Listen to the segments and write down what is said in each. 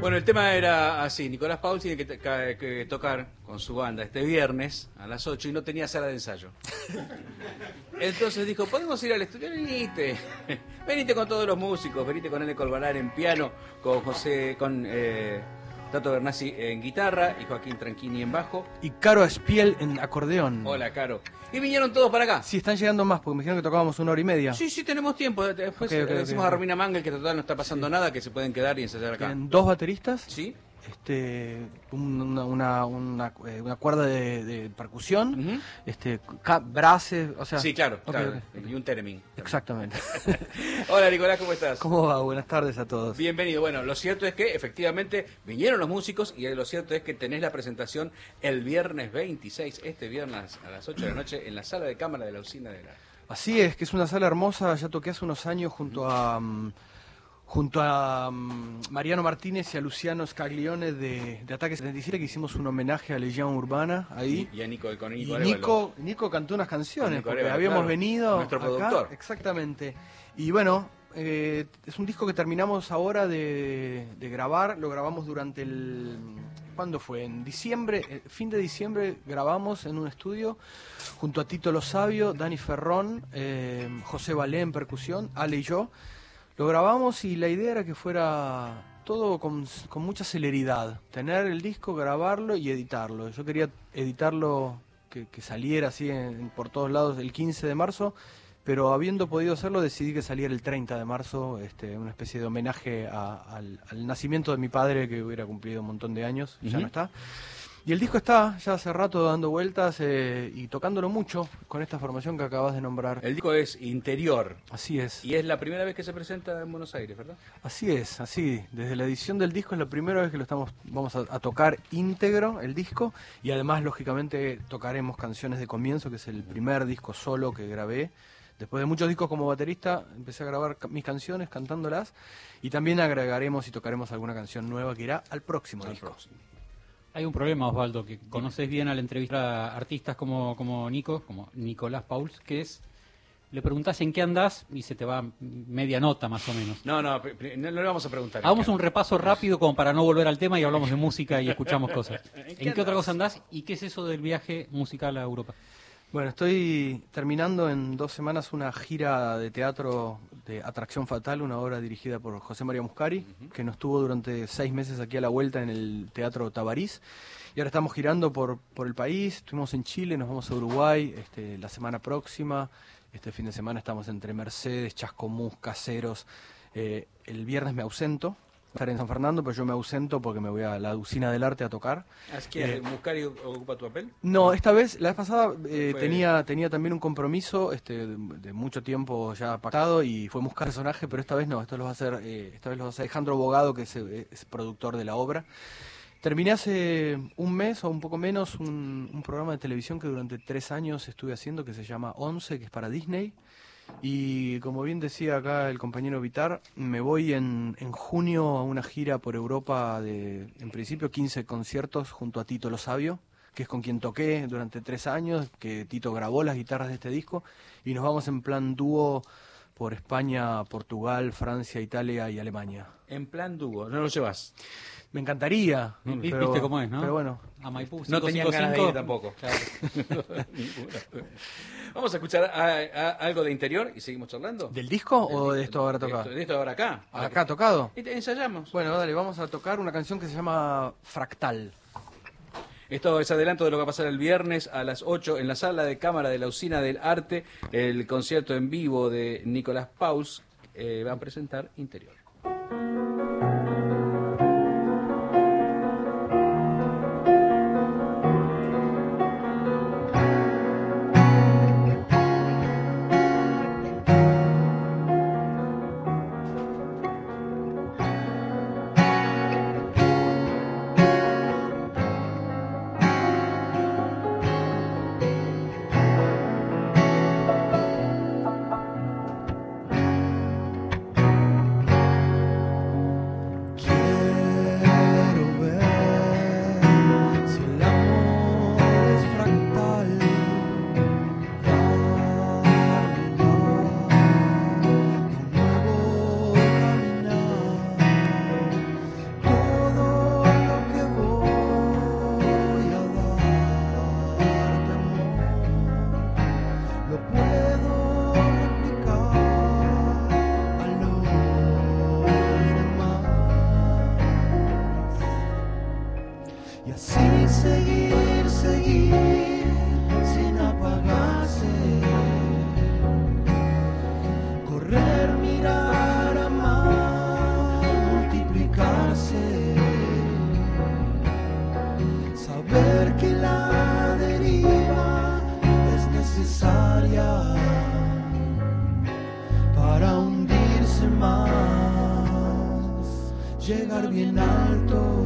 Bueno, el tema era así, Nicolás Paul tiene que tocar con su banda este viernes a las 8 y no tenía sala de ensayo. Entonces dijo, ¿podemos ir al estudio? Venite con todos los músicos, venite con Ene Colbalar en piano, con Tato Bernassi en guitarra y Joaquín Tranchini en bajo. Y Caro Espiel en acordeón. Hola, Caro. Y vinieron todos para acá. Sí, están llegando más, porque me dijeron que tocábamos 1 hora y media. Sí, tenemos tiempo. Después le decimos a Romina Mangel que total no está pasando nada, que se pueden quedar y ensayar acá. Tienen 2 bateristas. Sí. Una cuerda de percusión, Uh-huh. braces, o sea... Sí, claro. Y un theremin. Exactamente. Hola, Nicolás, ¿cómo estás? ¿Cómo va? Buenas tardes a todos. Bienvenido. Bueno, lo cierto es que efectivamente vinieron los músicos y lo cierto es que tenés la presentación el viernes 26, este viernes a las 8 de la noche en la sala de cámara de la Usina del Arte. Así es, que es una sala hermosa, ya toqué hace unos años junto a Mariano Martínez y a Luciano Scaglione de Ataque 77, que hicimos un homenaje a Legión Urbana ahí. Y a Nico Nico cantó unas canciones, Nico porque Arevalo, habíamos claro, venido nuestro acá, productor. Exactamente. Y bueno, es un disco que terminamos ahora de grabar, lo grabamos durante ¿cuándo fue? En diciembre, fin de diciembre grabamos en un estudio junto a Tito Lo Sabio, Dani Ferrón, José Valé en percusión, Ale y yo. Lo grabamos y la idea era que fuera todo con mucha celeridad. Tener el disco, grabarlo y editarlo. Yo quería editarlo, que saliera así por todos lados el 15 de marzo, pero habiendo podido hacerlo decidí que saliera el 30 de marzo, una especie de homenaje al nacimiento de mi padre, que hubiera cumplido un montón de años, ya no está. Y el disco está ya hace rato dando vueltas y tocándolo mucho con esta formación que acabas de nombrar. El disco es Interior. Así es. Y es la primera vez que se presenta en Buenos Aires, ¿verdad? Así es, así. Desde la edición del disco es la primera vez que vamos a tocar íntegro el disco, y además, lógicamente, tocaremos canciones de comienzo, que es el primer disco solo que grabé. Después de muchos discos como baterista, empecé a grabar mis canciones cantándolas, y también agregaremos y tocaremos alguna canción nueva que irá al próximo disco. Hay un problema, Osvaldo, que conoces bien al entrevistar a artistas como Nicolás Pauls, que es, le preguntás en qué andás y se te va media nota más o menos. No le vamos a preguntar. Hagamos un repaso rápido como para no volver al tema y hablamos de música y escuchamos cosas. ¿En qué otra cosa andás y qué es eso del viaje musical a Europa? Bueno, estoy terminando en 2 semanas una gira de teatro de Atracción Fatal, una obra dirigida por José María Muscari, que nos tuvo durante 6 meses aquí a la vuelta en el Teatro Tabarís. Y ahora estamos girando por el país, estuvimos en Chile, nos vamos a Uruguay la semana próxima. Este fin de semana estamos entre Mercedes, Chascomús, Caseros. El viernes me ausento. Estar en San Fernando, pero yo me ausento porque me voy a la Usina del Arte a tocar. ¿Es que Muscari ocupa tu papel? No, la vez pasada tenía también un compromiso de mucho tiempo ya pactado y fue buscar personaje, pero esta vez no, esta vez lo va a hacer Alejandro Bogado, que es productor de la obra. Terminé hace un mes o un poco menos un programa de televisión que durante 3 años estuve haciendo, que se llama 11, que es para Disney. Y como bien decía acá el compañero Vitar, me voy en junio a una gira por Europa en principio 15 conciertos junto a Tito Lo Sabio, que es con quien toqué durante 3 años, que Tito grabó las guitarras de este disco, y nos vamos en plan dúo por España, Portugal, Francia, Italia y Alemania. En plan dúo, no lo llevas. Me encantaría. ¿Viste cómo es, no? Pero bueno. A Maipú, no tenían ganas de ir tampoco. Claro. Vamos a escuchar algo de Interior y seguimos charlando. ¿Del disco o de esto ahora tocado? De esto ahora acá. ¿Acá tocado? Ensayamos. Bueno, dale, vamos a tocar una canción que se llama Fractal. Esto es adelanto de lo que va a pasar el viernes a las 8 en la sala de cámara de la Usina del Arte, el concierto en vivo de Nicolás Pauls. Va a presentar Interior. llegar bien alto.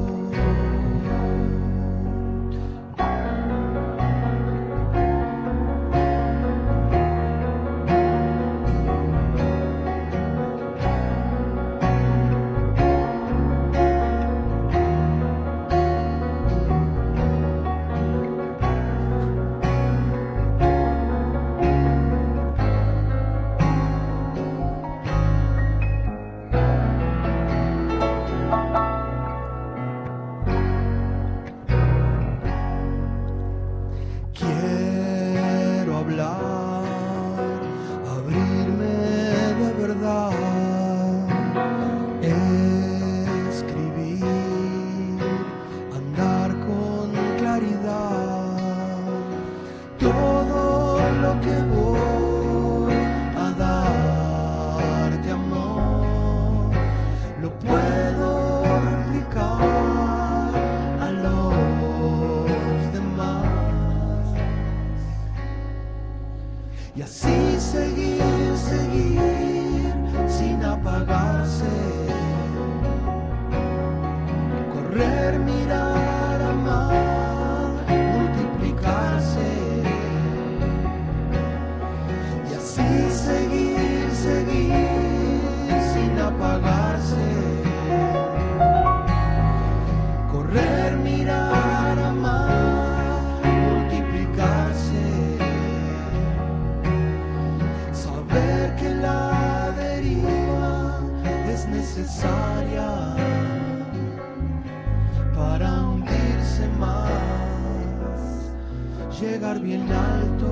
Llegar bien alto.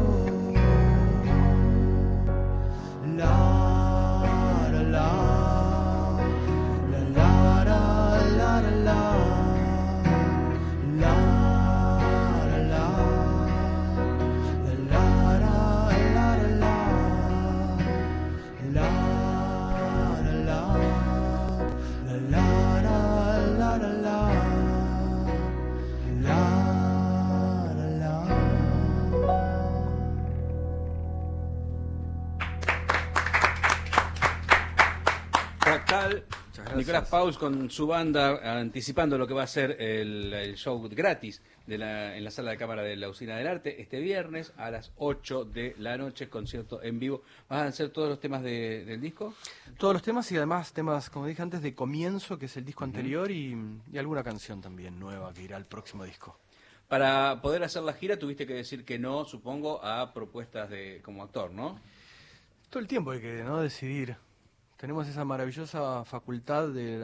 La la la la la la la la Nicolás Pauls con su banda anticipando lo que va a ser el show gratis en la sala de cámara de la Usina del Arte este viernes a las 8 de la noche, concierto en vivo. ¿Vas a hacer todos los temas del disco? Todos los temas y además temas, como dije antes, de comienzo, que es el disco anterior, y alguna canción también nueva que irá al próximo disco. Para poder hacer la gira tuviste que decir que no, supongo, a propuestas como actor, ¿no? Todo el tiempo hay que decidir. Tenemos esa maravillosa facultad de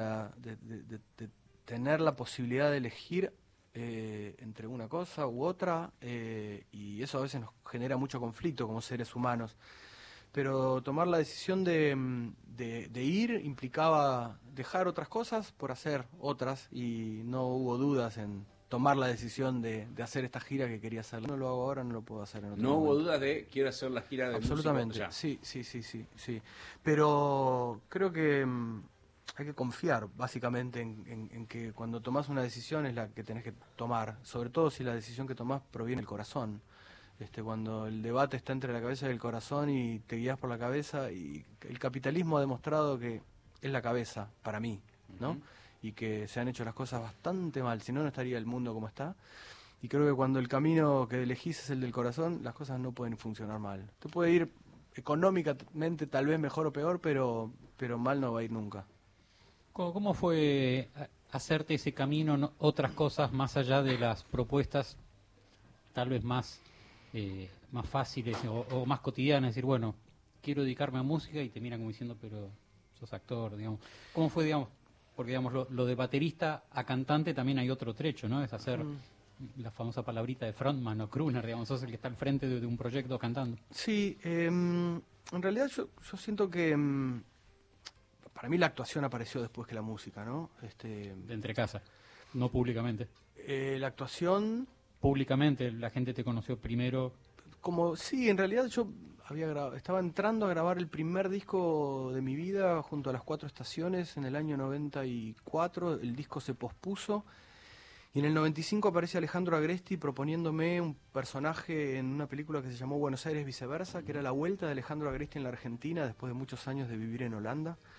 tener la posibilidad de elegir entre una cosa u otra, y eso a veces nos genera mucho conflicto como seres humanos. Pero tomar la decisión de ir implicaba dejar otras cosas por hacer otras, y no hubo dudas en tomar la decisión de hacer esta gira que quería hacer. No lo hago ahora, no lo puedo hacer en otro momento. No hubo dudas de quiero hacer la gira de absolutamente, músico, sí. Pero creo que hay que confiar básicamente en que cuando tomás una decisión es la que tenés que tomar, sobre todo si la decisión que tomás proviene del corazón. Cuando el debate está entre la cabeza y el corazón y te guías por la cabeza, y el capitalismo ha demostrado que es la cabeza para mí, ¿no? Y que se han hecho las cosas bastante mal, si no, no estaría el mundo como está. Y creo que cuando el camino que elegís es el del corazón, las cosas no pueden funcionar mal. Te puede ir económicamente tal vez mejor o peor, pero mal no va a ir nunca. ¿Cómo fue hacerte ese camino, otras cosas más allá de las propuestas tal vez más fáciles o más cotidianas? Es decir, bueno, quiero dedicarme a música, y te miran como diciendo, pero sos actor, digamos. ¿Cómo fue, digamos? Porque, digamos, lo de baterista a cantante también hay otro trecho, ¿no? Es hacer la famosa palabrita de frontman o crooner, digamos, sos el que está al frente de un proyecto cantando. Sí, en realidad yo siento que para mí la actuación apareció después que la música, ¿no? De entre casa, no públicamente. La actuación... Públicamente, la gente te conoció primero. Sí, en realidad yo estaba entrando a grabar el primer disco de mi vida junto a Las Cuatro Estaciones en el año 94, el disco se pospuso, y en el 95 aparece Alejandro Agresti proponiéndome un personaje en una película que se llamó Buenos Aires Viceversa, que era la vuelta de Alejandro Agresti en la Argentina después de muchos años de vivir en Holanda.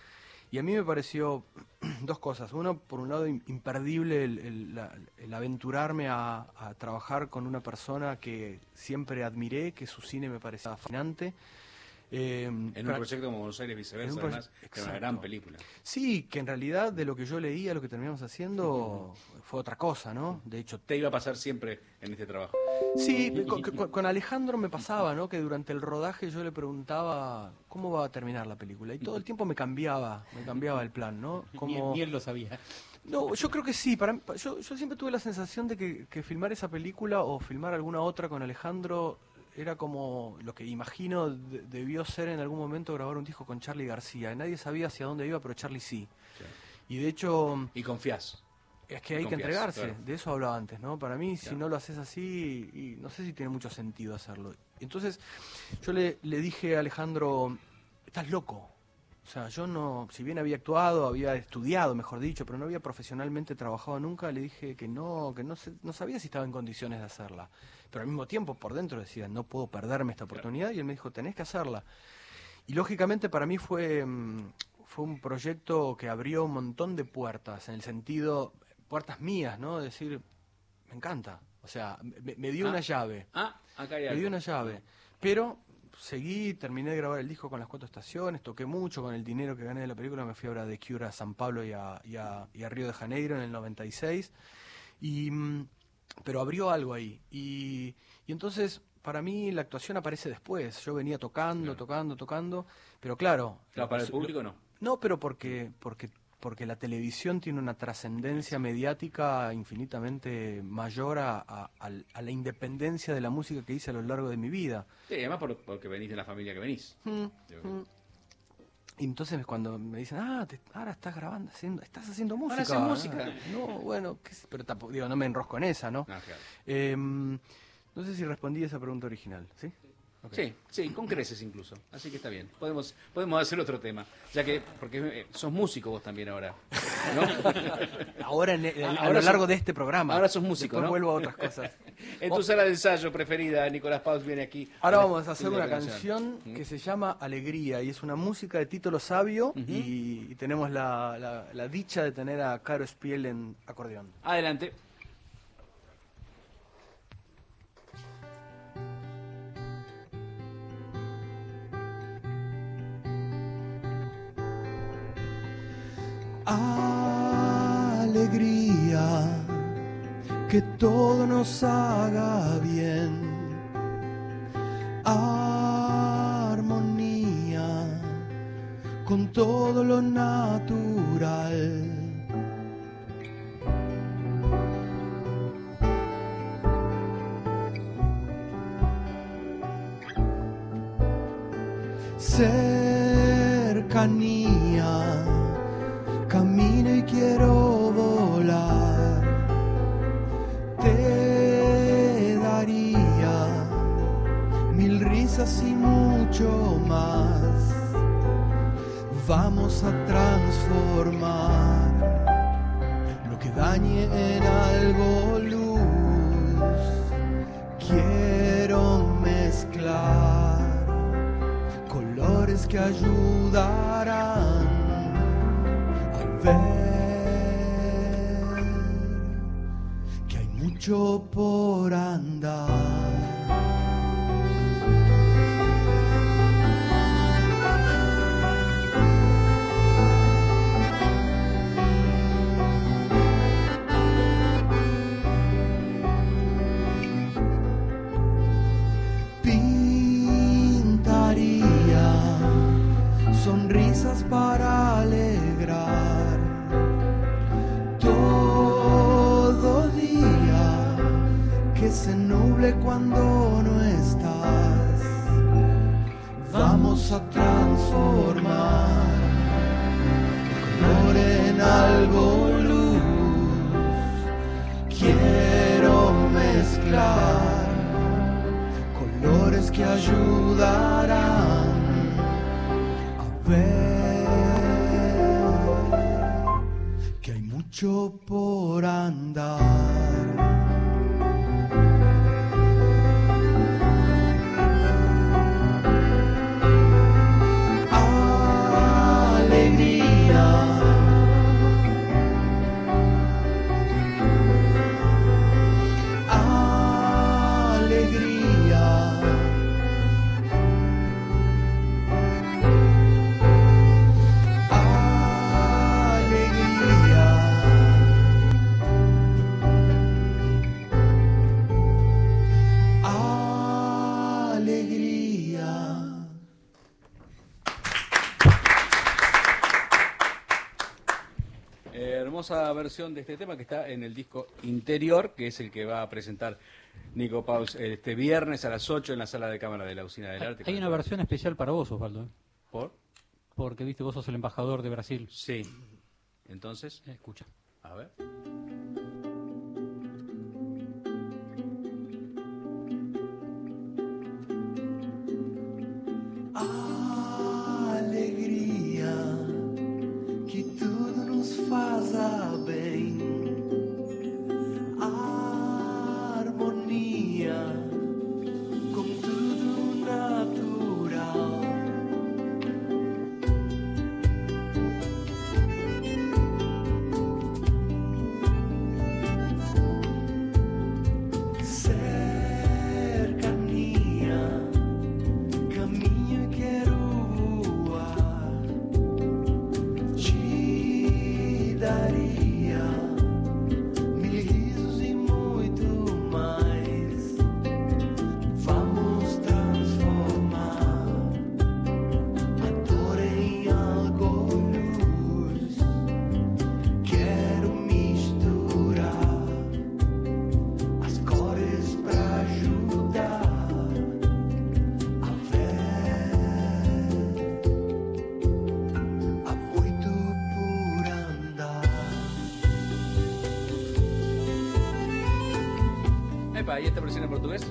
Y a mí me pareció dos cosas. Uno, por un lado, imperdible el aventurarme a trabajar con una persona que siempre admiré, que su cine me parecía fascinante. En un proyecto como Buenos Aires viceversa, además, que es una gran película. Sí, que en realidad de lo que yo leía, lo que terminamos haciendo fue otra cosa, ¿no? De hecho, te iba a pasar siempre en este trabajo. Sí, con Alejandro me pasaba, ¿no? Que durante el rodaje yo le preguntaba cómo va a terminar la película y todo el tiempo me cambiaba el plan, ¿no? Ni él lo sabía. No, yo creo que sí. Yo siempre tuve la sensación de que filmar esa película o filmar alguna otra con Alejandro era como lo que imagino debió ser en algún momento grabar un disco con Charly García. Nadie sabía hacia dónde iba, pero Charly sí. Claro. Y de hecho... Y confías. Es que hay que entregarse, claro. De eso hablaba antes, ¿no? Para mí, claro. Si no lo haces así, y no sé si tiene mucho sentido hacerlo. Entonces, yo le dije a Alejandro, estás loco. O sea, yo no, si bien había actuado, había estudiado, mejor dicho, pero no había profesionalmente trabajado nunca, le dije que no sabía si estaba en condiciones de hacerla. Pero al mismo tiempo, por dentro decía, no puedo perderme esta oportunidad, claro. Y él me dijo, tenés que hacerla. Y lógicamente para mí fue un proyecto que abrió un montón de puertas, en el sentido, puertas mías, ¿no? Es decir, me encanta. O sea, me dio una llave. Acá hay algo. Me dio una llave. Pero seguí, terminé de grabar el disco con las 4 estaciones, toqué mucho con el dinero que gané de la película, me fui ahora de Cure a San Pablo y a Río de Janeiro en el 96. Pero abrió algo ahí. Y entonces, para mí, la actuación aparece después. Yo venía tocando, pero claro... Para el público no. No, pero porque la televisión tiene una trascendencia mediática infinitamente mayor a la independencia de la música que hice a lo largo de mi vida. Sí, además porque venís de la familia que venís. Y entonces cuando me dicen, ahora estás grabando, estás haciendo música. Ahora haces música. No, bueno, pero tampoco, digo, no me enrosco en esa, ¿no? Claro. No sé si respondí a esa pregunta original, ¿sí? Okay. Sí, con creces incluso, así que está bien. Podemos hacer otro tema, ya que, porque sos músico vos también ahora, ¿no? Ahora a lo largo de este programa. Ahora sos músico, después ¿no? vuelvo a otras cosas. En tu sala de ensayo preferida, Nicolás Paus viene aquí. Ahora vamos a hacer una canción que se llama Alegría, y es una música de Tito Lo Sabio, y tenemos la dicha de tener a Caro Espiel en acordeón. Adelante. Alegría, que todo nos haga bien. Armonía, con todo lo natural. Cercanía, camino y quiero volar, te daría 1000 risas y mucho más. Vamos a transformar lo que dañe en algo luz. Quiero mezclar colores que ayudarán ver que hay mucho por andar. Pintaría sonrisas para alegrar todo día que se nuble cuando no estás. Vamos a transformar el color en algo luz. Quiero mezclar colores que ayudarán a ver que hay mucho por andar. Alegría, hermosa versión de este tema que está en el disco Interior, que es el que va a presentar Nico Paus este viernes a las 8 en la sala de cámara de la Usina del Arte. Hay una versión especial para vos, Osvaldo. ¿Por? Porque, viste, vos sos el embajador de Brasil. Sí. Entonces, Escucha. a ver. Alegria que tudo nos faça bem, harmonia com tudo natural. Cercania, caminho e quero voar, te daria mil risos e muito mais. Vamos transformar a dor em algo luz. Quero misturar as cores pra ajudar a ver. Há muito por andar. Epa, ¿y esta versión en portugués?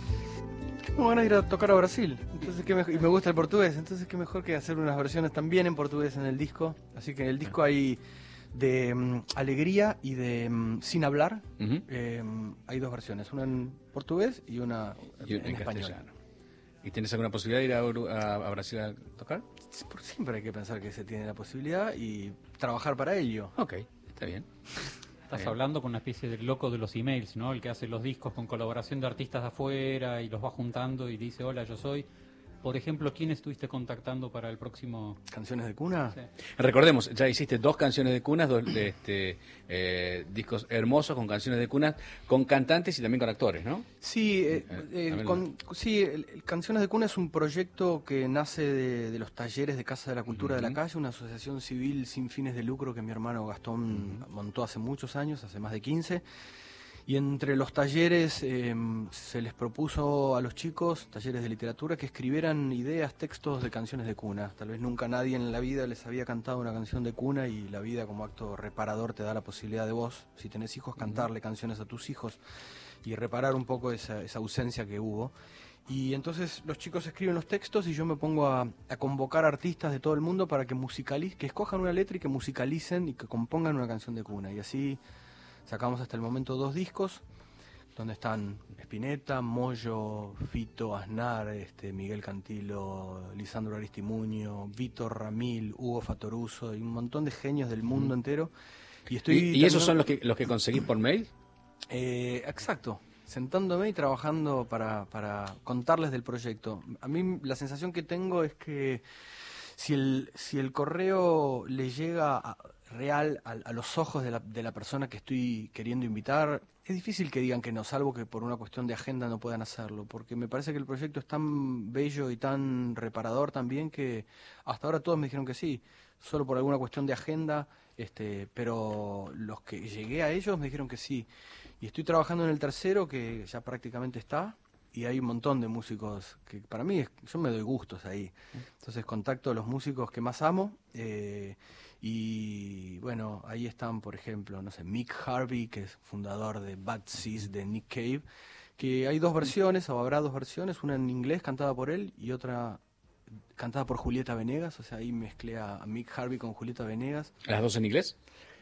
Me van a ir a tocar a Brasil, entonces y me gusta el portugués, entonces qué mejor que hacer unas versiones también en portugués en el disco. Así que en el disco hay de Alegría y de Sin Hablar. Ujú. Hay dos versiones, una en portugués y una Y en español. castellano. ¿Y tienes alguna posibilidad de ir a Brasil a tocar? Por siempre hay que pensar que se tiene la posibilidad y trabajar para ello. Ok, está bien. Estás bien. hablando con una especie del loco de los emails, ¿no? El que hace los discos con colaboración de artistas de afuera y los va juntando y dice, hola, yo soy. Por ejemplo, ¿quién estuviste contactando para el próximo? ¿Canciones de cuna? Sí. Recordemos, ya hiciste 2 canciones de cunas, 2 discos hermosos con canciones de cunas, con cantantes y también con actores, ¿no? Sí, también Canciones de Cuna es un proyecto que nace de los talleres de Casa de la Cultura de la Ujú. Calle, una asociación civil sin fines de lucro que mi hermano Gastón montó hace muchos años, hace más de 15. Y entre los talleres se les propuso a los chicos, talleres de literatura, que escribieran ideas, textos de canciones de cuna. Tal vez nunca nadie en la vida les había cantado una canción de cuna y la vida como acto reparador te da la posibilidad de vos, si tenés hijos, cantarle canciones a tus hijos y reparar un poco esa ausencia que hubo. Y entonces los chicos escriben los textos y yo me pongo a convocar artistas de todo el mundo para que que escojan una letra y que musicalicen y que compongan una canción de cuna. Y así sacamos hasta el momento 2 discos, donde están Spinetta, Moyo, Fito, Aznar, Miguel Cantilo, Lisandro Aristimuño, Víctor Ramil, Hugo Fatoruso y un montón de genios del mundo entero. Y ¿Y esos son los que conseguís por mail? Exacto, sentándome y trabajando para contarles del proyecto. A mí la sensación que tengo es que si el correo le llega real a los ojos de la persona que estoy queriendo invitar, es difícil que digan que no, salvo que por una cuestión de agenda no puedan hacerlo, porque me parece que el proyecto es tan bello y tan reparador también que hasta ahora todos me dijeron que sí, solo por alguna cuestión de agenda, pero los que llegué a ellos me dijeron que sí. Y estoy trabajando en el tercero, que ya prácticamente está, y hay un montón de músicos que para mí, yo me doy gustos ahí. Entonces contacto a los músicos que más amo, y bueno, ahí están, por ejemplo, no sé, Mick Harvey, que es fundador de Bad Seeds, de Nick Cave, que hay 2 versiones, o habrá 2 versiones, una en inglés cantada por él y otra cantada por Julieta Venegas, o sea, ahí mezclé a Mick Harvey con Julieta Venegas. ¿Las 2 en inglés?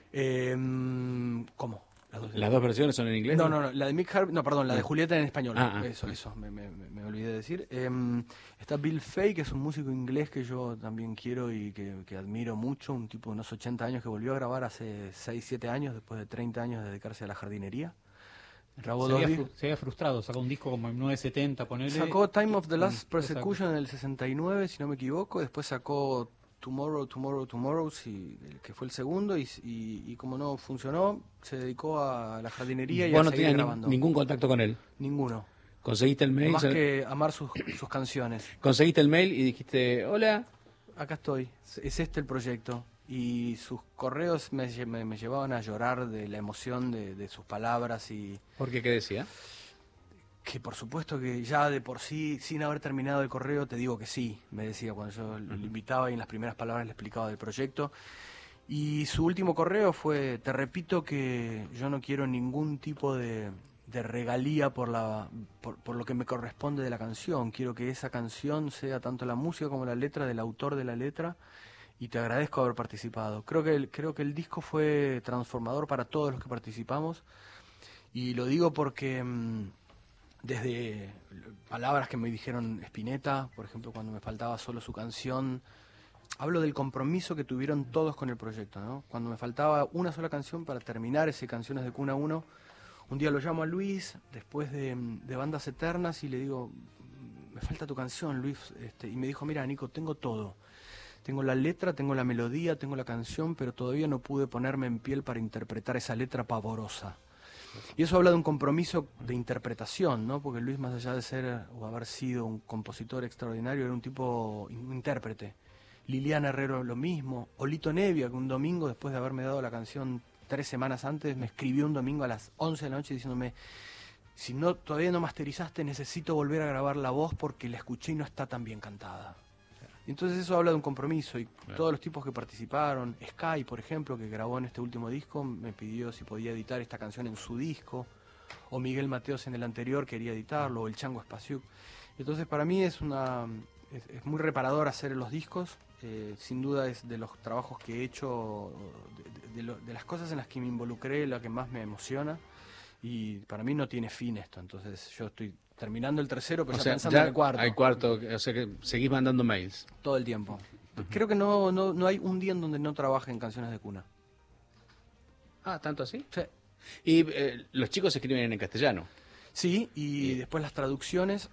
¿Cómo? ¿Las 2 versiones son en inglés? No, la de Mick Harvey, no, perdón, la de Julieta en español. Ah. Eso, me olvidé de decir. Está Bill Fay, que es un músico inglés que yo también quiero y que admiro mucho, un tipo de unos 80 años que volvió a grabar hace 6, 7 años, después de 30 años de dedicarse a la jardinería. Grabó Se había frustrado, sacó un disco como en 970, ponele. Sacó Time of the Last Persecution en el 69, si no me equivoco, después sacó Tomorrow, sí, que fue el segundo, y como no funcionó, se dedicó a la jardinería y ¿Vos a no seguir tenías grabando. ningún contacto con él? Ninguno. ¿Conseguiste el mail? Más que amar sus canciones. ¿Conseguiste el mail y dijiste, hola? Acá estoy, es este el proyecto. Y sus correos me llevaban a llorar de la emoción de sus palabras y ¿Por qué? ¿Qué decía? que por supuesto que ya de por sí, sin haber terminado el correo, te digo que sí, me decía cuando yo lo invitaba y en las primeras palabras le explicaba del proyecto. Y su último correo fue: te repito que yo no quiero ningún tipo de regalía por lo que me corresponde de la canción. Quiero que esa canción sea tanto la música como la letra del autor de la letra, y te agradezco haber participado. Creo que el disco fue transformador para todos los que participamos, y lo digo porque desde palabras que me dijeron Spinetta, por ejemplo, cuando me faltaba solo su canción, hablo del compromiso que tuvieron todos con el proyecto, ¿no? Cuando me faltaba una sola canción para terminar ese Canciones de Cuna 1, un día lo llamo a Luis, después de Bandas Eternas, y le digo: me falta tu canción, Luis. Y me dijo: mira, Nico, tengo todo. Tengo la letra, tengo la melodía, tengo la canción, pero todavía no pude ponerme en piel para interpretar esa letra pavorosa. Y eso habla de un compromiso de interpretación, ¿no? Porque Luis, más allá de ser o haber sido un compositor extraordinario, era un tipo, un intérprete. Liliana Herrero lo mismo. Olito Nevia, que un domingo, después de haberme dado la canción 3 semanas antes, me escribió un domingo a las 11 de la noche diciéndome: si no todavía no masterizaste, necesito volver a grabar la voz porque la escuché y no está tan bien cantada. Entonces eso habla de un compromiso, y todos los tipos que participaron, Sky, por ejemplo, que grabó en este último disco, me pidió si podía editar esta canción en su disco, o Miguel Mateos en el anterior quería editarlo, o el Chango Spasiuk. Entonces para mí es muy reparador hacer los discos, sin duda es de los trabajos que he hecho, de las cosas en las que me involucré, la que más me emociona, y para mí no tiene fin esto. Entonces yo estoy terminando el tercero, pero ya pensando en el cuarto. Hay cuarto, o sea que seguís mandando mails. Todo el tiempo. Creo que no hay un día en donde no trabaje en Canciones de Cuna. Ah, ¿tanto así? Sí. Y los chicos escriben en castellano. Sí, y después las traducciones,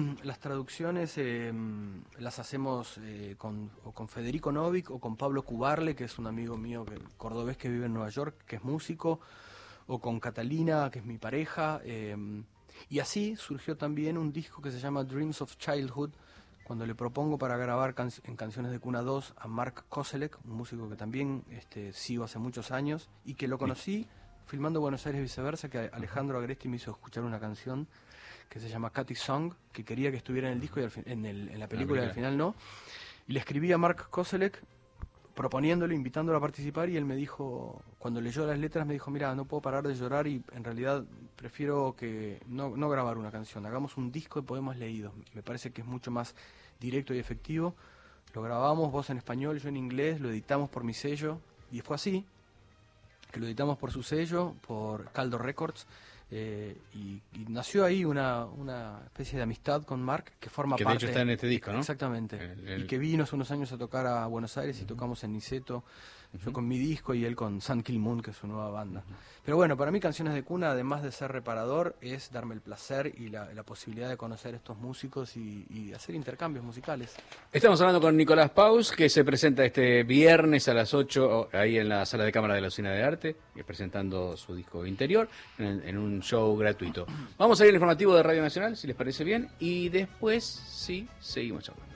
las hacemos con Federico Novik o con Pablo Cubarle, que es un amigo mío cordobés que vive en Nueva York, que es músico, o con Catalina, que es mi pareja. Y así surgió también un disco que se llama Dreams of Childhood, cuando le propongo para grabar en Canciones de Cuna 2 a Mark Koselleck, un músico que también sigo hace muchos años, y que lo conocí filmando Buenos Aires Viceversa, que Alejandro Agresti me hizo escuchar una canción que se llama Cathy Song, que quería que estuviera en el disco y en la película, y al final no. Y le escribí a Mark Koselleck proponiéndolo, invitándolo a participar, y él me dijo, cuando leyó las letras, me dijo: mira, no puedo parar de llorar y en realidad prefiero que no grabar una canción, hagamos un disco de poemas leídos, me parece que es mucho más directo y efectivo. Lo grabamos, voz en español, yo en inglés, lo editamos por mi sello, y fue así, que lo editamos por su sello, por Caldo Records, y nació ahí una especie de amistad con Mark, que forma parte... Que de hecho está en este disco, ¿no? Exactamente. Y que vino hace unos años a tocar a Buenos Aires, y tocamos en Niceto, yo con mi disco y él con Sun Kill Moon, que es su nueva banda. Pero bueno, para mí Canciones de Cuna, además de ser reparador, es darme el placer y la posibilidad de conocer a estos músicos y hacer intercambios musicales. Estamos hablando con Nicolás Paus, que se presenta este viernes a las 8 ahí en la Sala de Cámara de la Usina de Arte, presentando su disco Interior en un show gratuito. Vamos a ir al informativo de Radio Nacional, si les parece bien, y después sí, seguimos charlando.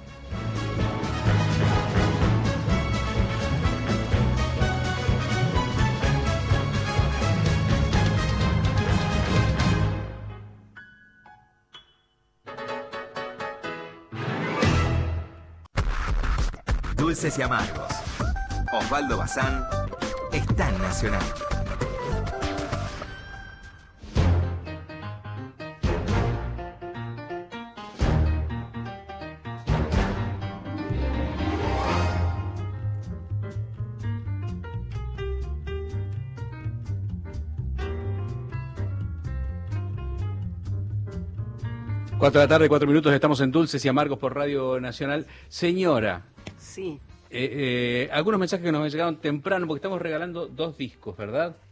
Dulces y amargos. Osvaldo Bazán está en Nacional. Cuatro de la tarde, 4 minutos, estamos en Dulces y Amargos por Radio Nacional. Señora, Sí, algunos mensajes que nos llegaron temprano, porque estamos regalando 2 discos, ¿verdad?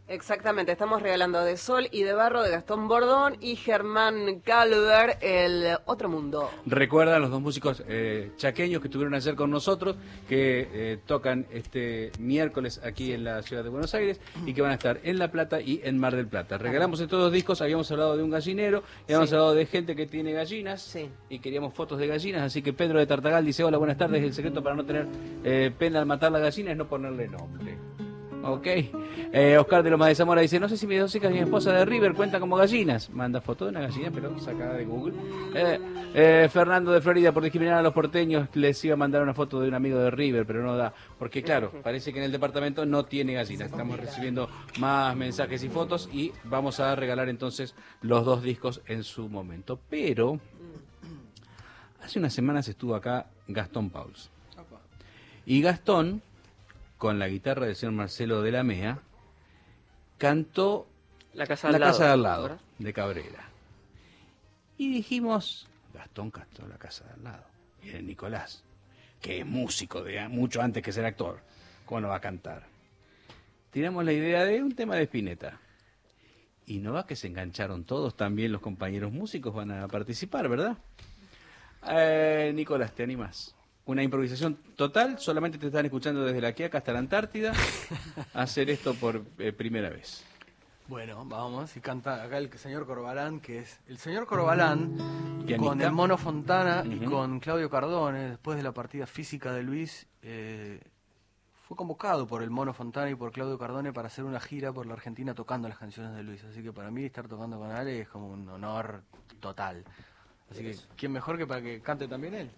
Exactamente, estamos regalando De Sol y de Barro de Gastón Bordón y Germán Calver, El Otro Mundo. Recuerdan los dos músicos chaqueños que estuvieron ayer con nosotros, que tocan este miércoles aquí en la ciudad de Buenos Aires y que van a estar en La Plata y en Mar del Plata. Regalamos estos dos discos, habíamos hablado de un gallinero, y habíamos hablado de gente que tiene gallinas y queríamos fotos de gallinas, así que Pedro de Tartagal dice: hola, buenas tardes, el secreto para no tener pena al matar la gallina es no ponerle nombre. Ok. Oscar de Loma de Zamora dice: no sé si mis dos hijas y mi esposa de River cuentan como gallinas. Manda foto de una gallina, pero sacada de Google. Fernando de Florida: por discriminar a los porteños les iba a mandar una foto de un amigo de River, pero no da. Porque claro, parece que en el departamento no tiene gallinas. Estamos recibiendo más mensajes y fotos y vamos a regalar entonces los dos discos en su momento. Pero hace unas semanas estuvo acá Gastón Pauls. Y Gastón, con la guitarra del señor Marcelo de la Mea, cantó La Casa La al Lado, Casa de al lado, ¿verdad? de Cabrera. Y dijimos: Gastón cantó La Casa de al lado. Y el Nicolás, que es músico de mucho antes que ser actor, ¿cómo no va a cantar? Tiramos la idea de un tema de Spinetta. Y no va que se engancharon todos, también los compañeros músicos van a participar, ¿verdad? Nicolás, ¿te animás? Una improvisación total, solamente te están escuchando desde la Quiaca hasta la Antártida, hacer esto por primera vez. Bueno, vamos, y canta acá el señor Corbalán, que es el señor Corbalán, Pianista. con el Mono Fontana y Ujú. con Claudio Cardone, después de la partida física de Luis, fue convocado por el Mono Fontana y por Claudio Cardone para hacer una gira por la Argentina tocando las canciones de Luis. Así que para mí estar tocando con Ale es como un honor total. Así que, ¿quién mejor que para que cante también él?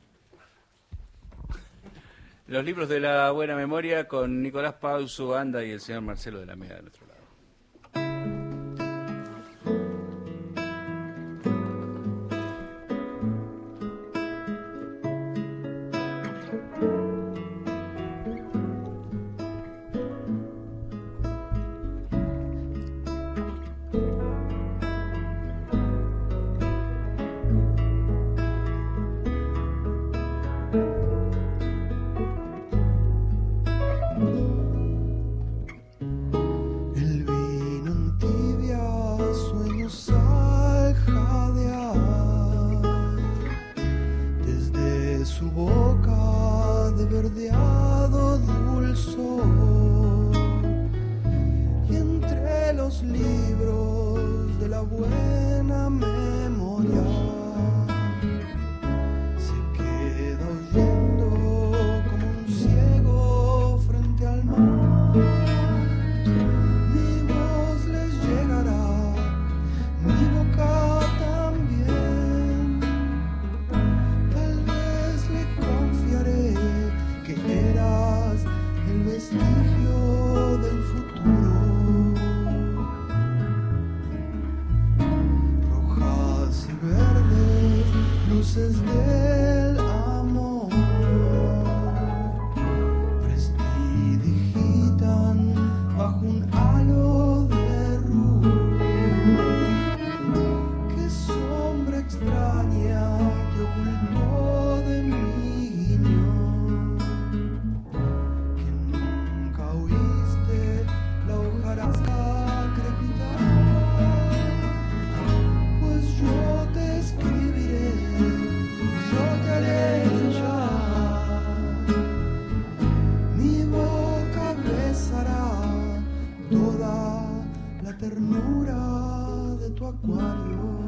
Los libros de la buena memoria con Nicolás Pauls, su banda y el señor Marcelo de la Mea de nuestro lado. El vino en tibia, sueños al jadear, desde su boca de verdeado dulzor, y entre los libros de la buena memoria se queda oyendo como un ciego frente al mar. Mi voz les llegará, mi boca también. Tal vez le confiaré que eras el vestigio del futuro. Rojas y verdes, luces del amor, prestidigitan bajo un halo de luz. Qué sombra extraña te ocultó de niño, que nunca oíste la hojarasca crepitar. Pues yo te escribiré, yo te haré llorar. Mi boca besará toda la ternura de tu acuario.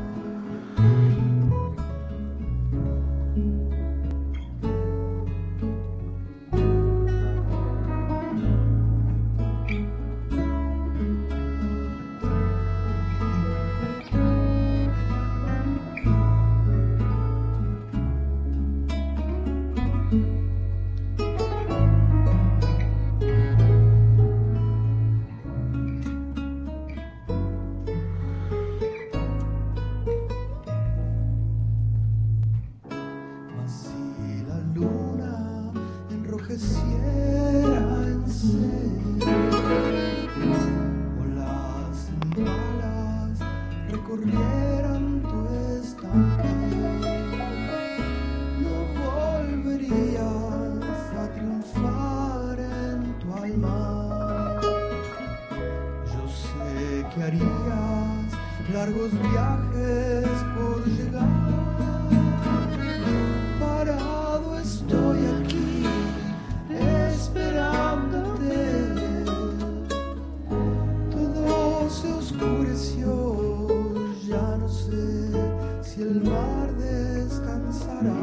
Mas si la luna enrojeciera en serio, o las balas recorrieran tu estanque, no volverías a triunfar en tu alma. largos viajes por llegar. Parado estoy aquí esperándote. Todo se oscureció, ya no sé si el mar descansará.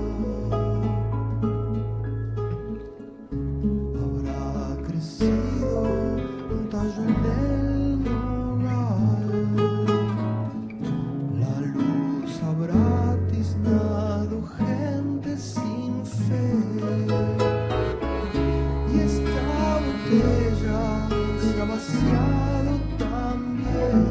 Habrá crecido un tallo en el nogal. La luz habrá tiznado gente sin fe. Y esta botella se ha vaciado también.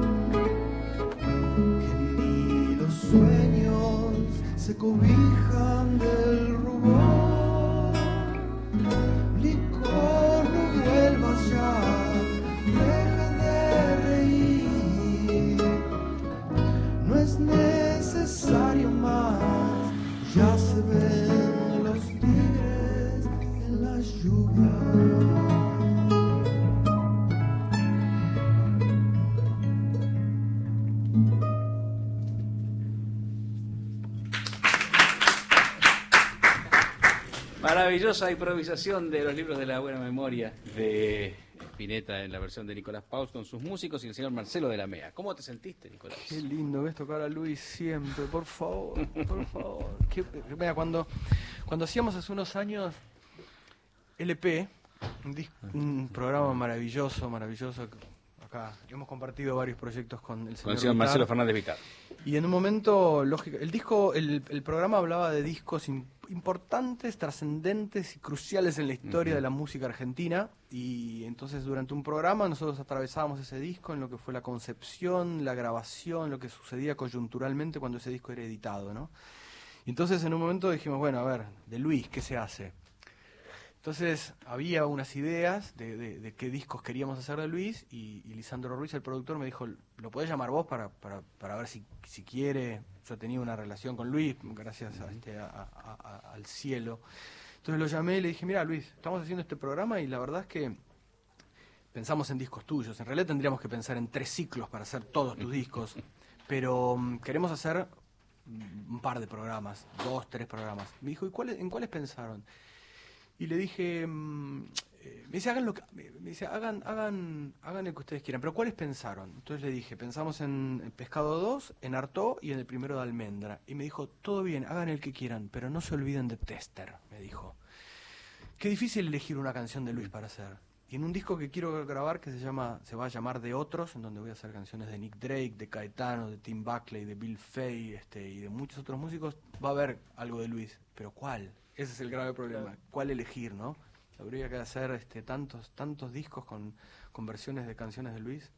Que ni los sueños se cobijan del rubor. Licor, no vuelvas ya, deja de reír. No es necesario más, ya se ven los tigres en la lluvia. Maravillosa improvisación de los libros de la buena memoria de Spinetta en la versión de Nicolás Paus con sus músicos y el señor Marcelo de la Mea. ¿Cómo te sentiste, Nicolás? Qué lindo, ves tocar a Luis siempre, por favor, por favor. Mira, cuando hacíamos hace unos años LP, un programa maravilloso. Acá hemos compartido varios proyectos con el señor Con el señor Vitar. Marcelo Fernández Vitar. Y en un momento, lógico, el programa hablaba de discos importantes, trascendentes y cruciales en la historia de la música argentina. Y entonces durante un programa nosotros atravesábamos ese disco en lo que fue la concepción, la grabación, lo que sucedía coyunturalmente cuando ese disco era editado, ¿no? Y entonces en un momento dijimos, bueno, a ver, de Luis, ¿qué se hace? Entonces había unas ideas de qué discos queríamos hacer de Luis y Lisandro Ruiz, el productor, me dijo, ¿lo podés llamar vos para ver si quiere? Yo tenía una relación con Luis, gracias al cielo. Entonces lo llamé y le dije, mira Luis, estamos haciendo este programa y la verdad es que pensamos en discos tuyos. En realidad tendríamos que pensar en 3 ciclos para hacer todos tus discos, pero queremos hacer un par de programas, 2, 3 programas. Me dijo, ¿en cuáles pensaron? Y le dije, me dice, hagan el que ustedes quieran, pero ¿cuáles pensaron? Entonces le dije, pensamos en Pescado 2, en Artaud y en el primero de Almendra. Y me dijo, todo bien, hagan el que quieran, pero no se olviden de Tester, me dijo. Qué difícil elegir una canción de Luis para hacer. Y en un disco que quiero grabar que se va a llamar De Otros, en donde voy a hacer canciones de Nick Drake, de Caetano, de Tim Buckley, de Bill Fay y de muchos otros músicos, va a haber algo de Luis. ¿Pero cuál? Ese es el grave problema. ¿Cuál elegir, no? Habría que hacer tantos discos con versiones de canciones de Luis.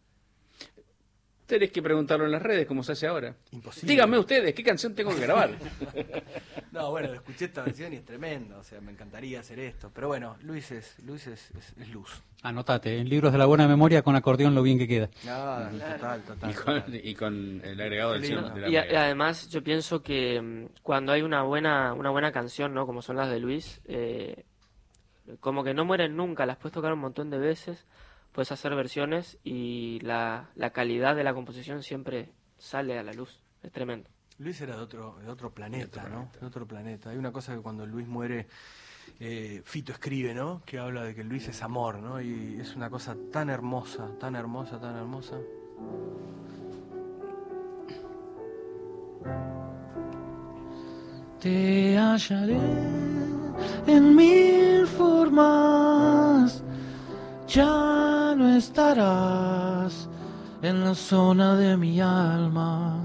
Tenés que preguntarlo en las redes, como se hace ahora. Imposible. Díganme ustedes, ¿qué canción tengo que grabar? No, bueno, escuché esta versión y es tremendo. O sea, me encantaría hacer esto. Pero bueno, Luis es luz. Anotate, en libros de la buena memoria con acordeón lo bien que queda. Ah, total. Y con el agregado del señor de la Y Mea. además yo pienso que cuando hay una buena canción, ¿no? Como son las de Luis, como que no mueren nunca, las puedes tocar un montón de veces, puedes hacer versiones y la calidad de la composición siempre sale a la luz, es tremendo. Luis era de otro planeta, ¿no? De otro planeta. Hay una cosa que cuando Luis muere, Fito escribe, ¿no? Que habla de que Luis es amor, ¿no? Y es una cosa tan hermosa, tan hermosa, tan hermosa. Te hallaré en 1000 formas, ya no estarás en la zona de mi alma.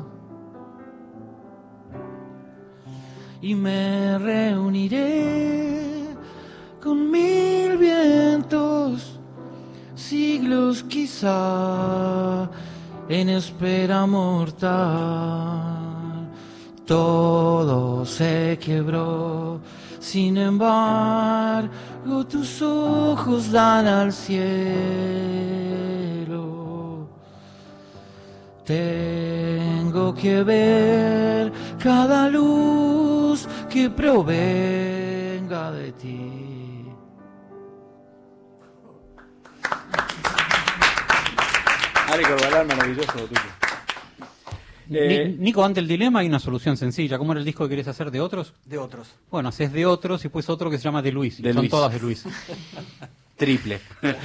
Y me reuniré con 1000 vientos, siglos quizá, en espera mortal. Todo se quebró, sin embargo tus ojos dan al cielo. Tengo que ver cada luz que provenga de ti. Ari Corbalán, maravilloso lo tuyo. Nico, ante el dilema hay una solución sencilla. ¿Cómo era el disco que querés hacer? ¿De otros? De otros. Bueno, haces de otros y pues otro que se llama de Luis. De Son Luis. todas de Luis. Triple.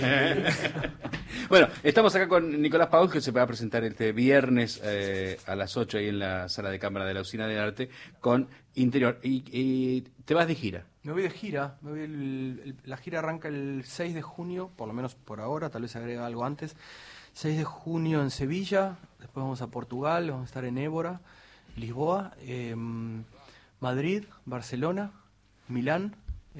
Bueno, estamos acá con Nicolás Paul, que se va a presentar este viernes a las 8 ahí en la sala de cámara de la Usina del Arte con Interior. Y te vas de gira. Me voy de gira, la gira arranca el 6 de junio, por lo menos por ahora, tal vez se agrega algo antes. 6 de junio en Sevilla, después vamos a Portugal, vamos a estar en Évora, Lisboa, Madrid, Barcelona, Milán,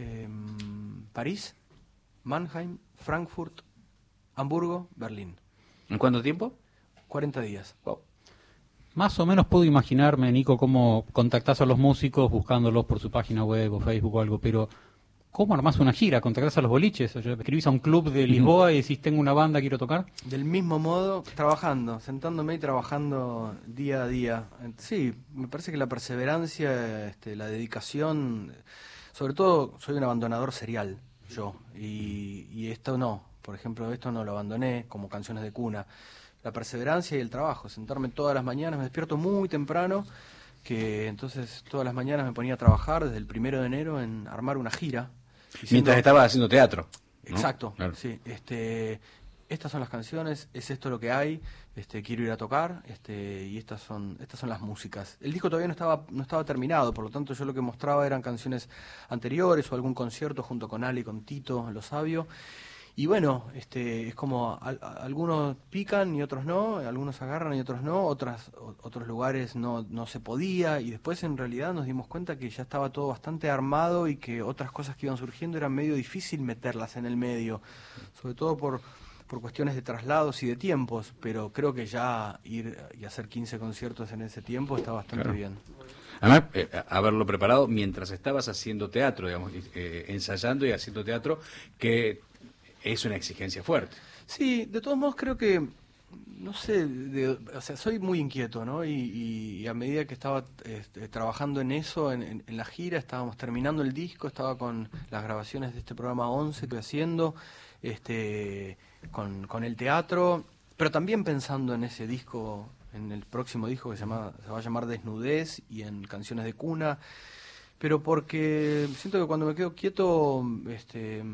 París, Mannheim, Frankfurt, Hamburgo, Berlín. ¿En cuánto tiempo? 40 días. Wow. Más o menos puedo imaginarme, Nico, cómo contactás a los músicos buscándolos por su página web o Facebook o algo, pero ¿cómo armás una gira? ¿Contactás a los boliches? O sea, ¿escribís a un club de Lisboa y decís, tengo una banda, quiero tocar? Del mismo modo, trabajando, sentándome y trabajando día a día. Sí, me parece que la perseverancia, la dedicación, sobre todo soy un abandonador serial, yo, y esto no, por ejemplo, esto no lo abandoné como Canciones de Cuna. La perseverancia y el trabajo, sentarme todas las mañanas, me despierto muy temprano, que entonces todas las mañanas me ponía a trabajar desde el 1 de enero en armar una gira. Mientras estabas haciendo teatro, ¿no? Exacto, Claro. sí. Estas son las canciones, es esto lo que hay, quiero ir a tocar, y estas son las músicas. El disco todavía no estaba terminado, por lo tanto yo lo que mostraba eran canciones anteriores o algún concierto junto con Ali, con Tito, Lo Sabio. Y bueno, es como algunos pican y otros no, algunos agarran y otros no, otros lugares no se podía, y después en realidad nos dimos cuenta que ya estaba todo bastante armado y que otras cosas que iban surgiendo era medio difícil meterlas en el medio, sobre todo por cuestiones de traslados y de tiempos, pero creo que ya ir y hacer 15 conciertos en ese tiempo está bastante Claro. bien. Además, haberlo preparado mientras estabas haciendo teatro, digamos, ensayando y haciendo teatro, que es una exigencia fuerte. Sí, de todos modos creo que, no sé, o sea, soy muy inquieto, ¿no? Y a medida que estaba trabajando en eso, en la gira, estábamos terminando el disco, estaba con las grabaciones de este programa 11 que estoy haciendo, con el teatro, pero también pensando en ese disco, en el próximo disco que se va a llamar Desnudez y en Canciones de Cuna. Pero porque siento que cuando me quedo quieto, no es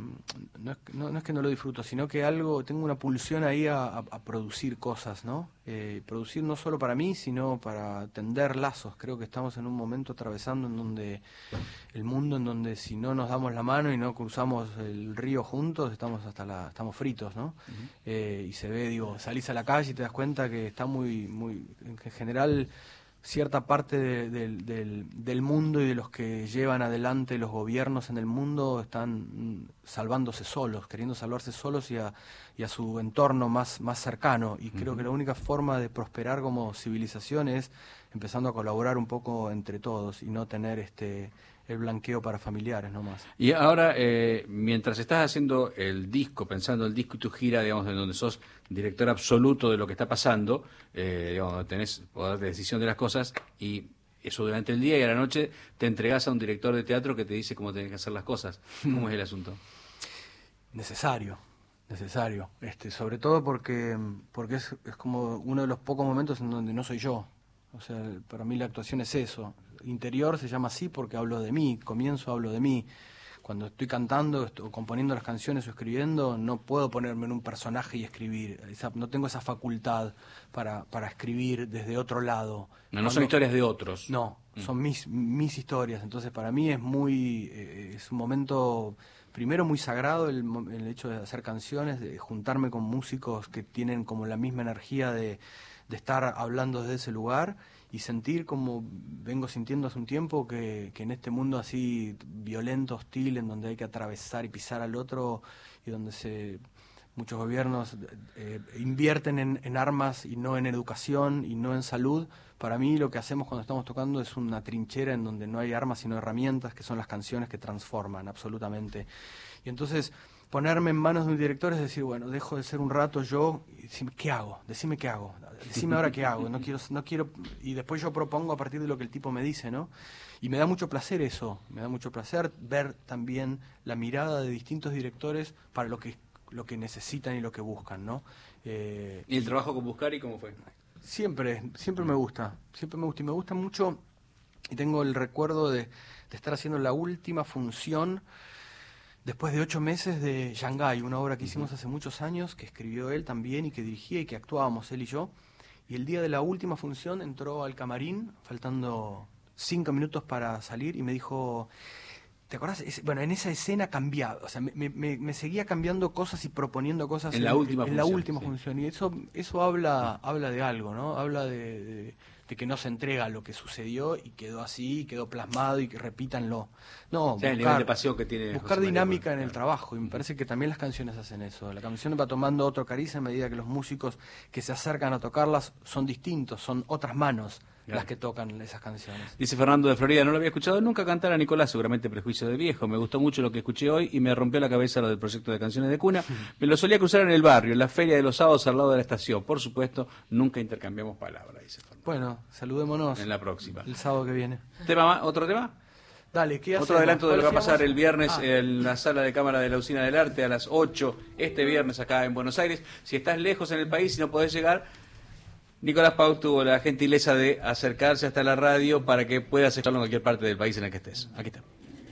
que no lo disfruto, sino que tengo una pulsión ahí a producir cosas, ¿no? Producir no solo para mí, sino para tender lazos. Creo que estamos en un momento atravesando en donde el mundo, en donde si no nos damos la mano y no cruzamos el río juntos, estamos fritos, ¿no? Y se ve, salís a la calle y te das cuenta que está en general, cierta parte del mundo y de los que llevan adelante los gobiernos en el mundo están salvándose solos, queriendo salvarse solos y a su entorno más cercano. Y creo que la única forma de prosperar como civilización es empezando a colaborar un poco entre todos y no tener el blanqueo para familiares nomás. Y ahora, mientras estás haciendo el disco, pensando el disco y tu gira, digamos, en donde sos director absoluto de lo que está pasando, digamos, tenés poder de decisión de las cosas, y eso durante el día y a la noche te entregás a un director de teatro que te dice cómo tenés que hacer las cosas. ¿Cómo es el asunto? Necesario, sobre todo porque es como uno de los pocos momentos en donde no soy yo. O sea, para mí la actuación es eso. Interior se llama así porque hablo de mí, hablo de mí. Cuando estoy cantando o componiendo las canciones o escribiendo, no puedo ponerme en un personaje y escribir. No tengo esa facultad para escribir desde otro lado. No son historias de otros. No, son mis historias. Entonces para mí es es un momento, primero muy sagrado el hecho de hacer canciones, de juntarme con músicos que tienen como la misma energía de estar hablando desde ese lugar y sentir como vengo sintiendo hace un tiempo que en este mundo así violento, hostil, en donde hay que atravesar y pisar al otro y donde muchos gobiernos invierten en armas y no en educación y no en salud. Para mí lo que hacemos cuando estamos tocando es una trinchera en donde no hay armas sino herramientas, que son las canciones que transforman absolutamente. Y entonces ponerme en manos de un director es decir, bueno, dejo de ser un rato yo y decirme, ¿qué hago? Decime qué hago. Decime ahora qué hago. No quiero, y después yo propongo a partir de lo que el tipo me dice, ¿no? Y me da mucho placer eso, me da mucho placer ver también la mirada de distintos directores para lo que necesitan y lo que buscan, ¿no? ¿Y el trabajo con Buscari cómo fue? Siempre me gusta y me gusta mucho, y tengo el recuerdo de estar haciendo la última función después de 8 meses de Shanghái, una obra que hicimos hace muchos años, que escribió él también y que dirigía y que actuábamos él y yo, y el día de la última función entró al camarín, faltando 5 minutos para salir, y me dijo... ¿Te acordás? Bueno, en esa escena cambiaba, o sea, me seguía cambiando cosas y proponiendo cosas en la última función, y eso habla de algo, ¿no? Habla de que no se entrega lo que sucedió y quedó así, y quedó plasmado y que repítanlo. No, o sea, el nivel de pasión que tiene buscar José dinámica María, en el trabajo, y me parece que también las canciones hacen eso. La canción va tomando otro cariz a medida que los músicos que se acercan a tocarlas son distintos, son otras manos las que tocan esas canciones. Dice Fernando de Florida, no lo había escuchado nunca cantar a Nicolás, seguramente prejuicio de viejo. Me gustó mucho lo que escuché hoy y me rompió la cabeza lo del proyecto de canciones de cuna. Me lo solía cruzar en el barrio, en la feria de los sábados al lado de la estación. Por supuesto, nunca intercambiamos palabras, dice Fernando. Bueno, saludémonos. En la próxima. El sábado que viene. ¿Otro tema? Dale, ¿qué hacemos? Otro adelanto de lo que va a pasar hacíamos? el viernes en la sala de cámara de la Usina del Arte a las 8, este viernes acá en Buenos Aires. Si estás lejos en el país y no podés llegar, Nicolás Pau tuvo la gentileza de acercarse hasta la radio para que puedas escucharlo en cualquier parte del país en el que estés. Aquí está.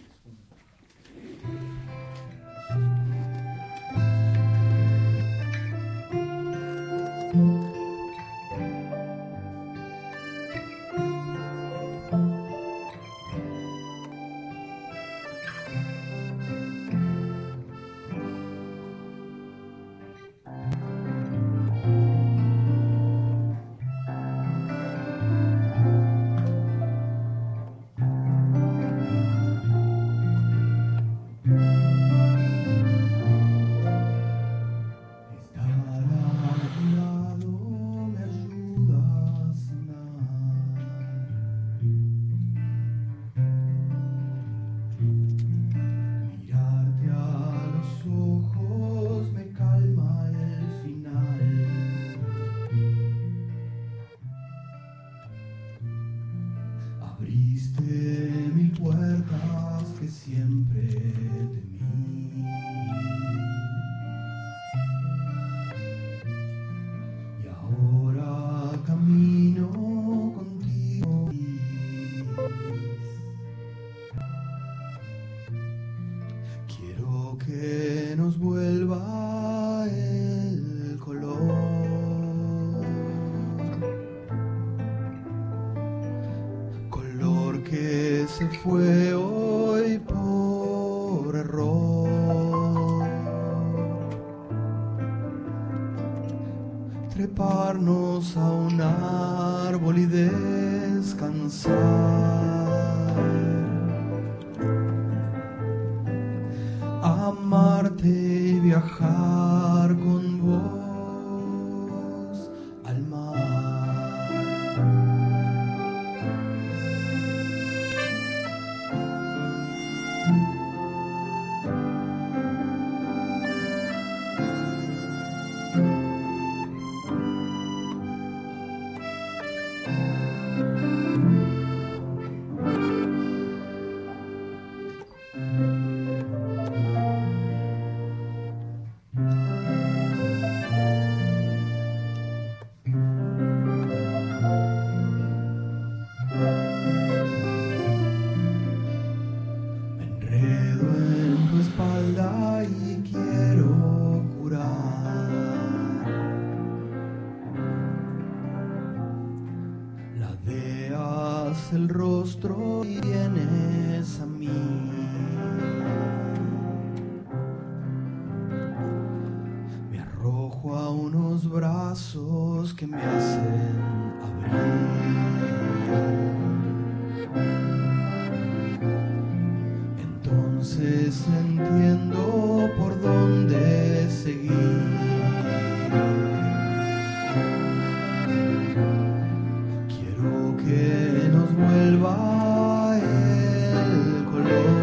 Treparnos a un árbol y descansar, amarte y viajar con vos al mar. El rostro y vienes a mí. Me arrojo a unos brazos que me hacen abrir. Entonces entiendo por dónde seguir. Que nos vuelva el color,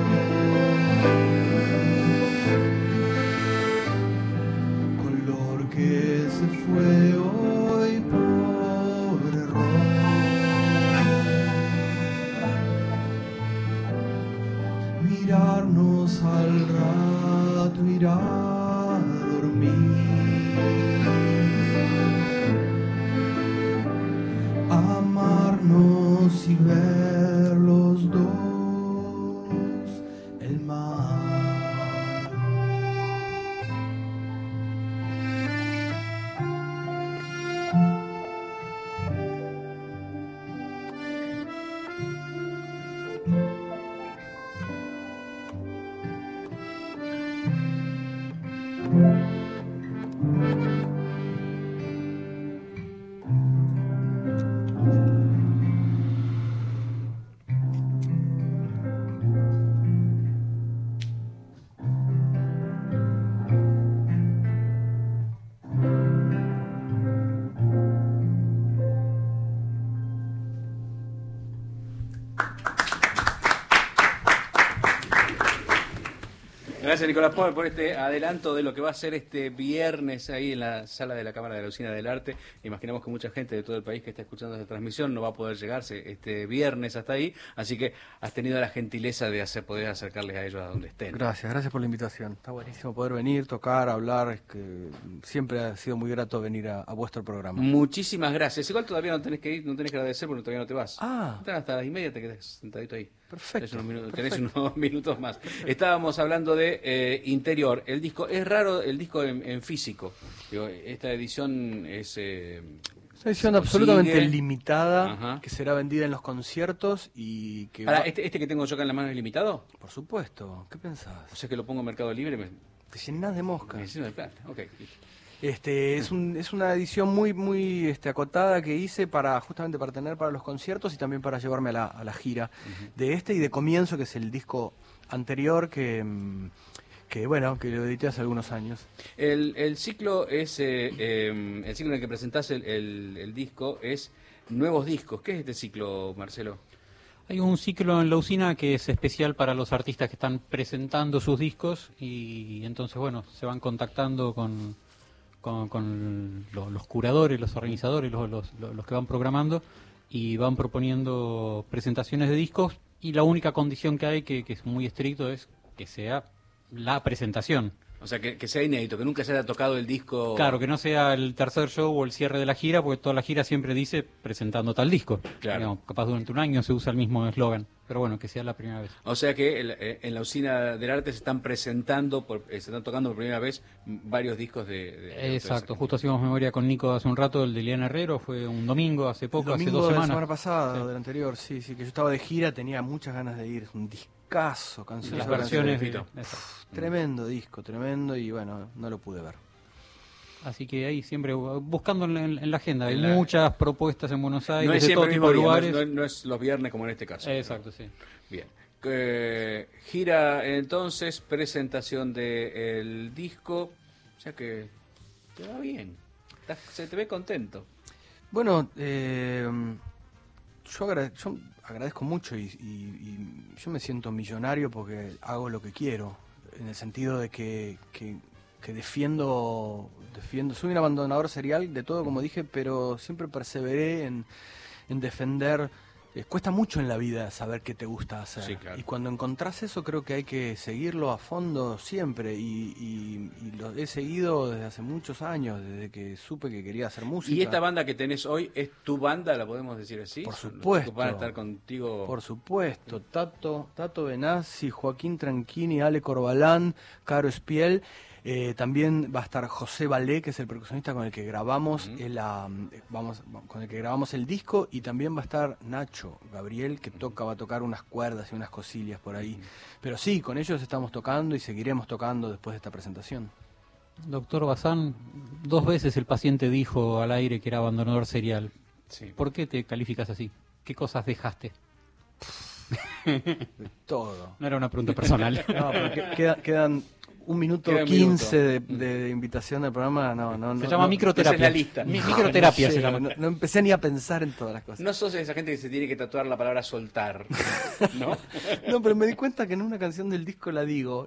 color que se fue hoy por error. Mirarnos al rato, ir a dormir. Gracias, Nicolás Paul, por este adelanto de lo que va a ser este viernes ahí en la sala de la Cámara de la Usina del Arte. Imaginamos que mucha gente de todo el país que está escuchando esta transmisión no va a poder llegarse este viernes hasta ahí, así que has tenido la gentileza de poder acercarles a ellos a donde estén. Gracias por la invitación. Está buenísimo poder venir, tocar, hablar. Es que siempre ha sido muy grato venir a vuestro programa. Muchísimas gracias. Igual todavía no tenés que ir, no tenés que agradecer porque todavía no te vas. Ah. Hasta las 1:30 te quedas sentadito ahí. Perfecto. Tenés unos minutos más. Estábamos hablando de Interior. El disco, es raro el disco en físico. Digo, esta edición es... Es una edición absolutamente limitada. Ajá. Que será vendida en los conciertos y que... Ahora, ¿este que tengo yo acá en la mano es limitado? Por supuesto. ¿Qué pensás? O sea que lo pongo en Mercado Libre Te llenás de moscas. me lleno de plata. Ok, listo. Es una edición muy acotada que hice justamente para tener para los conciertos y también para llevarme a la gira de y de Comienzo, que es el disco anterior que lo edité hace algunos años. El ciclo es el ciclo en el que presentás el disco es Nuevos Discos. ¿Qué es este ciclo, Marcelo? Hay un ciclo en la usina que es especial para los artistas que están presentando sus discos y entonces, se van contactando con los curadores, los organizadores, los que van programando y van proponiendo presentaciones de discos y la única condición que hay, que es muy estricto, es que sea la presentación. O sea, que sea inédito, que nunca se haya tocado el disco. Claro, que no sea el tercer show o el cierre de la gira, porque toda la gira siempre dice presentando tal disco. Claro. Digamos, capaz durante un año se usa el mismo eslogan, pero bueno, que sea la primera vez. O sea que en la Usina del Arte se están presentando, se están tocando por primera vez varios discos de Exacto, justo hacíamos memoria con Nico hace un rato, el de Liana Herrero, fue un domingo, hace poco, hace 2 de semanas. La semana pasada, Sí. del anterior, sí, que yo estaba de gira, tenía muchas ganas de ir, es un discazo, canciones. Las sobre versiones canciones. exacto. Tremendo disco, tremendo, y no lo pude ver. Así que ahí siempre buscando en la agenda, hay En la- muchas propuestas en Buenos Aires, No es de siempre todo el tipo mismo de día, lugares. no es los viernes como en este caso. Exacto, sí. Bien. Gira entonces, presentación del disco, o sea que te va bien, se te ve contento. Bueno, yo agradezco mucho y yo me siento millonario porque hago lo que quiero, en el sentido de que defiendo, soy un abandonador serial de todo, como dije, pero siempre perseveré en defender. Cuesta mucho en la vida saber qué te gusta hacer. Sí, claro. Y cuando encontrás eso creo que hay que seguirlo a fondo siempre y lo he seguido desde hace muchos años, desde que supe que quería hacer música. ¿Y esta banda que tenés hoy es tu banda, la podemos decir así? Por ¿Los supuesto. chicos van a estar contigo? Por supuesto, Tato Benassi, Joaquín Tranquini, Ale Corbalán, Caro Espiel. También va a estar José Valé, que es el percusionista con el que grabamos con el que grabamos el disco, y también va a estar Nacho Gabriel, que va a tocar unas cuerdas y unas cosillas por ahí. Pero sí, con ellos estamos tocando y seguiremos tocando después de esta presentación. Doctor Bazán, 2 veces el paciente dijo al aire que era abandonador serial. Sí. ¿Por qué te calificas así? ¿Qué cosas dejaste? De todo. No era una pregunta personal. No, pero quedan 1 minuto Queda un 15 de invitación del programa. Se llama microterapia. esa es la lista. Microterapia No se sé, llama. no empecé ni a pensar en todas las cosas. No sos esa gente que se tiene que tatuar la palabra soltar, ¿no? No, pero me di cuenta que en una canción del disco la digo.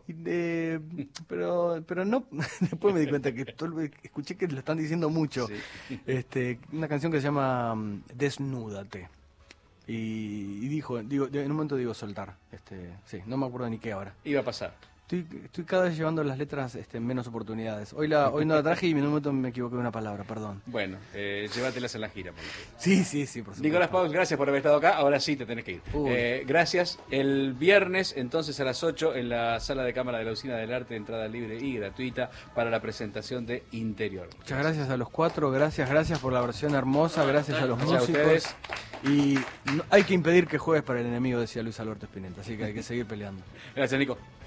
Pero no. Después me di cuenta que escuché que lo están diciendo mucho. Sí. Una canción que se llama Desnúdate. Y digo, en un momento digo soltar. Sí, no me acuerdo ni qué ahora. Iba a pasar. Estoy cada vez llevando las letras menos oportunidades. Hoy no la traje y en un momento me equivoqué de una palabra, perdón. Bueno, llévatelas en la gira. Por favor. Sí, por supuesto. Nicolás Paus, gracias por haber estado acá. Ahora sí te tenés que ir. Gracias. El viernes, entonces a las 8, en la sala de cámara de la Usina del Arte, entrada libre y gratuita para la presentación de Interior. Muchas gracias a los 4, gracias por la versión hermosa, gracias a los Gracias a músicos. ustedes. Y hay que impedir que juegues para el enemigo, decía Luis Alberto Spinetta, así que hay que seguir peleando. Gracias, Nico.